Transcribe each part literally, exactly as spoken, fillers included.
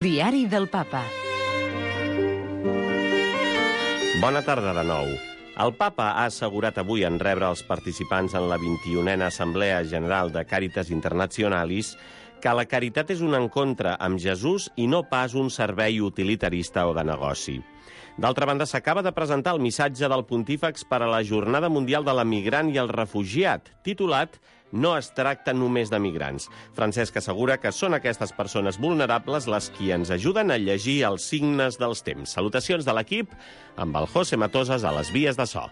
Diari del Papa. Bona tarda de nou. El Papa ha assegurat avui en rebre els participants en la vint-i-unena Assemblea General de Caritas Internationalis que la caritat és un encontre amb Jesús i no pas un servei utilitarista o de negoci. D'altra banda, s'acaba de presentar el missatge del Pontífex per a la Jornada Mundial de l'Emigrant i el Refugiat, titulat «No es tracta només de migrants». Francesc assegura que són aquestes persones vulnerables les qui ens ajuden a llegir els signes dels temps. Salutacions de l'equip amb el José Matosas a les vies de so.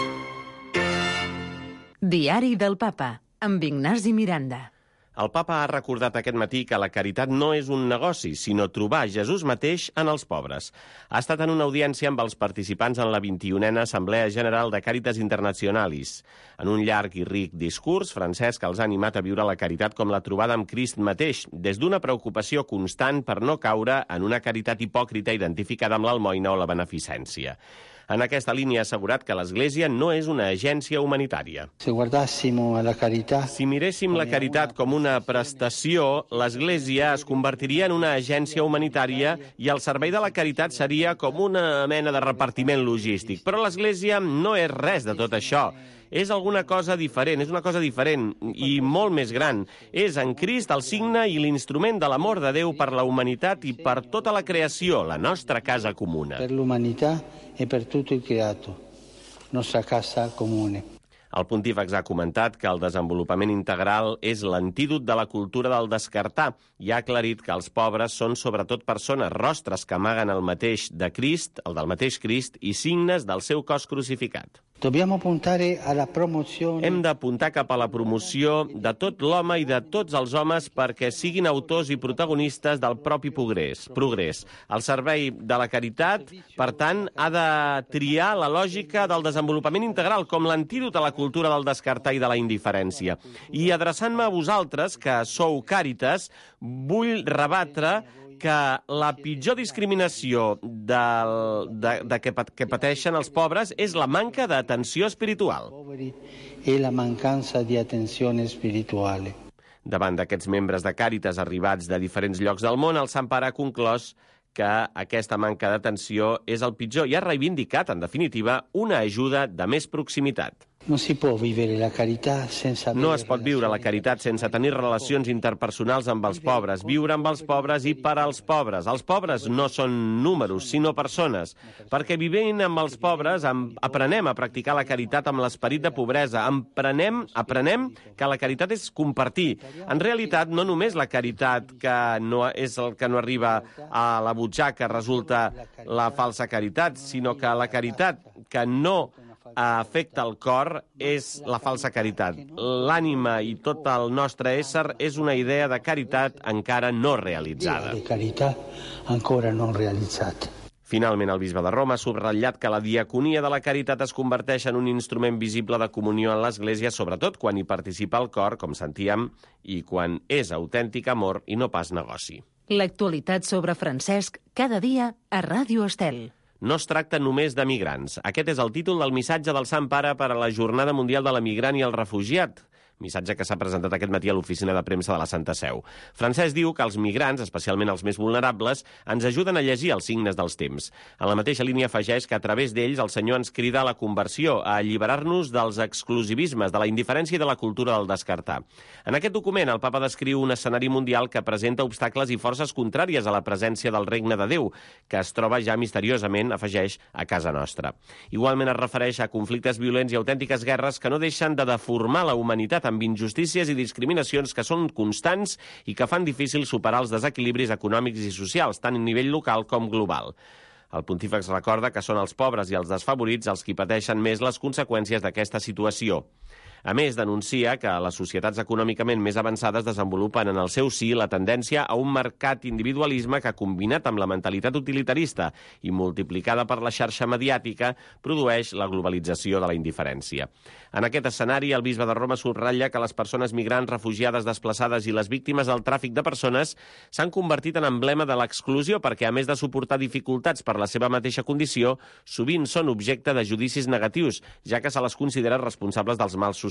Diari del Papa, amb Ignasi Miranda. El Papa ha recordat aquest matí que la caritat no és un negoci, sinó trobar Jesús mateix en els pobres. Ha estat en una audiència amb els participants en la vint-i-unena Assemblea General de Caritas Internationalis. En un llarg i ric discurs, Francesc els ha animat a viure la caritat com la trobada amb Crist mateix, des d'una preocupació constant per no caure en una caritat hipòcrita identificada amb l'almoina o la beneficència. En aquesta línia ha assegurat que l'Església no és una agència humanitària. Si guardàssim la caritat... Si miréssim la caritat com una prestació, l'Església es convertiria en una agència humanitària i el servei de la caritat seria com una mena de repartiment logístic. Però l'Església no és res de tot això. És alguna cosa diferent, és una cosa diferent i molt més gran. És en Crist el signe i l'instrument de l'amor de Déu per la humanitat i per tota la creació, la nostra casa comuna. Per l'humanitat i per tot el creato, nostra casa comune. El Pontífex ha comentat que el desenvolupament integral és l'antídot de la cultura del descartar i ha aclarit que els pobres són sobretot persones rostres que amaguen el mateix de Crist, el del mateix Crist, i signes del seu cos crucificat. Dobbiamo puntare alla promozione... Hem d'apuntar cap a la promoció de tot l'home i de tots els homes perquè siguin autors i protagonistes del propi progrés. progrés. El servei de la caritat, per tant, ha de triar la lògica del desenvolupament integral com l'antídot a la cultura del descartar i de la indiferència. I adreçant-me a vosaltres, que sou Càritas, vull rebatre que la pitjor discriminació del, de, de que, que pateixen els pobres és la manca d'atenció espiritual. I la mancança d'atenció espiritual. Davant d'aquests membres de Càritas arribats de diferents llocs del món, el Sant Pare ha conclòs que aquesta manca d'atenció és el pitjor i ha reivindicat, en definitiva, una ajuda de més proximitat. No si pot vivere la caritat sense... No es pot viure la caritat sense tenir relacions interpersonals amb els pobres, viure amb els pobres i per als pobres. Els pobres no són números, sinó persones. Perquè vivint amb els pobres aprenem a practicar la caritat amb l'esperit de pobresa. Aprenem, aprenem que la caritat és compartir. En realitat, no només la caritat que no és el que no arriba a la butxaca resulta la falsa caritat, sinó que la caritat que no afecta el cor és la falsa caritat. L'ànima i tot el nostre ésser és una idea de caritat encara no realitzada. De caritat encara no realitzat. Finalment, el bisbe de Roma ha subratllat que la diaconia de la caritat es converteix en un instrument visible de comunió en l'Església, sobretot quan hi participa el cor, com sentíem, i quan és autèntic amor i no pas negoci. L'actualitat sobre Francesc cada dia a Ràdio Estel. No es tracta només de migrants. Aquest és el títol del missatge del Sant Pare per a la Jornada Mundial de l'Emigrant i el Refugiat, missatge que s'ha presentat aquest matí a l'oficina de premsa de la Santa Seu. Francesc diu que els migrants, especialment els més vulnerables, ens ajuden a llegir els signes dels temps. En la mateixa línia afegeix que a través d'ells el Senyor ens crida a la conversió, a alliberar-nos dels exclusivismes, de la indiferència i de la cultura del descartar. En aquest document, el Papa descriu un escenari mundial que presenta obstacles i forces contràries a la presència del regne de Déu, que es troba ja misteriosament, afegeix, a casa nostra. Igualment es refereix a conflictes violents i autèntiques guerres que no deixen de deformar la humanitat amb injustícies i discriminacions que són constants i que fan difícil superar els desequilibris econòmics i socials, tant a nivell local com global. El Pontífex recorda que són els pobres i els desfavorits els qui pateixen més les conseqüències d'aquesta situació. A més, denuncia que les societats econòmicament més avançades desenvolupen en el seu si la tendència a un marcat individualisme que, combinat amb la mentalitat utilitarista i multiplicada per la xarxa mediàtica, produeix la globalització de la indiferència. En aquest escenari, el bisbe de Roma subratlla que les persones migrants, refugiades, desplaçades i les víctimes del tràfic de persones s'han convertit en emblema de l'exclusió perquè, a més de suportar dificultats per la seva mateixa condició, sovint són objecte de judicis negatius, ja que se les considera responsables dels mals socials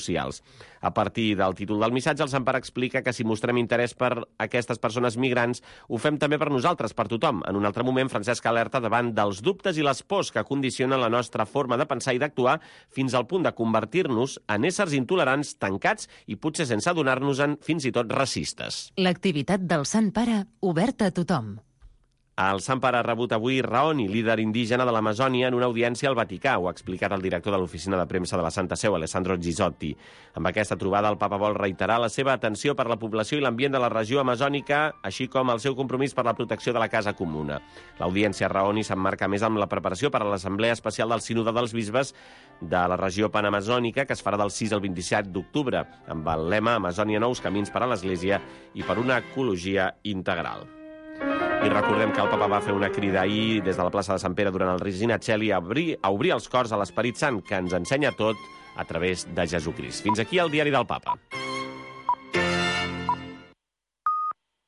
socials. A partir del títol del missatge, el Sant Pare explica que si mostrem interès per aquestes persones migrants, ho fem també per nosaltres, per tothom. En un altre moment, Francesc alerta davant dels dubtes i les pors que condicionen la nostra forma de pensar i d'actuar fins al punt de convertir-nos en éssers intolerants, tancats i potser sense adonar-nos-en fins i tot racistes. L'activitat del Sant Pare oberta a tothom. El Sant Pare ha rebut avui Raoni, líder indígena de l'Amazònia, en una audiència al Vaticà. Ho ha explicat el director de l'Oficina de Premsa de la Santa Seu, Alessandro Gisotti. Amb aquesta trobada, el papa vol reiterar la seva atenció per la població i l'ambient de la regió amazònica, així com el seu compromís per la protecció de la casa comuna. L'audiència a Raoni s'emmarca més amb la preparació per a l'Assemblea Especial del Sínode dels Bisbes de la regió panamazònica, que es farà del sis al vint-i-set d'octubre, amb el lema Amazònia nous camins per a l'Església i per una ecologia integral. I recordem que el papa va fer una crida ahir des de la plaça de Sant Pere durant el Regina Coeli a obrir, a obrir els cors a l'Esperit Sant, que ens ensenya tot a través de Jesucrist. Fins aquí el Diari del Papa.